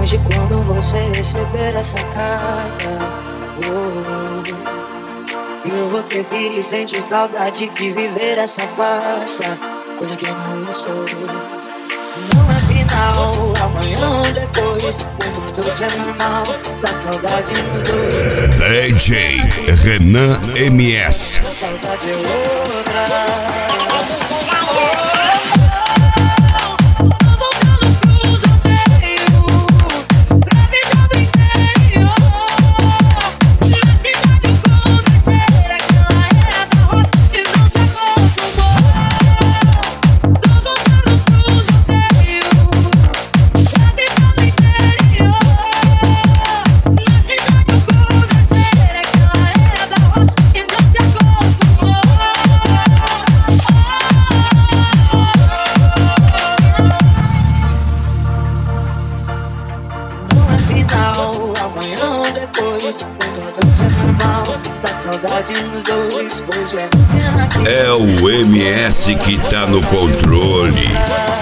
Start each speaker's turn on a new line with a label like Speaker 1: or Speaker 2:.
Speaker 1: hoje quando você receber essa carta. Eu vou preferir e sentir saudade que viver essa farsa, coisa que eu não sou. Não é final, amanhã ou depois, o produto é normal, dá saudade nos dois.
Speaker 2: DJ Renan MS.
Speaker 1: A saudade é outra. Amanhã ou depois, enquanto é normal, dá saudade nos dois, pois é
Speaker 2: o MS que tá no controle.